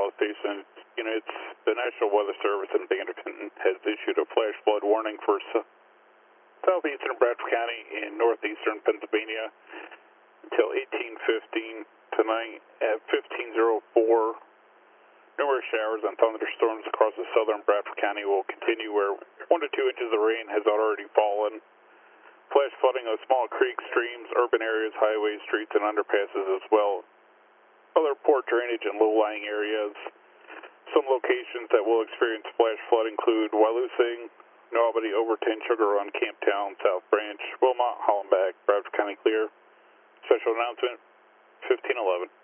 Dallas Station units. The National Weather Service in Vanderbilt has issued a flash flood warning for southeastern Bradford County and northeastern Pennsylvania until 18:15 tonight. At 15:04, numerous showers and thunderstorms across the southern Bradford County will continue, where 1 to 2 inches of rain has already fallen. Flash flooding of small creeks, streams, urban areas, highways, streets, and underpasses as well. Other poor drainage and low-lying areas. Some locations that will experience flash flood include Wyalusing, New Albany, Overton, Sugar Run, Camptown, South Branch, Wilmot, Hollenbeck, Bradford County clear. Special announcement, 1511.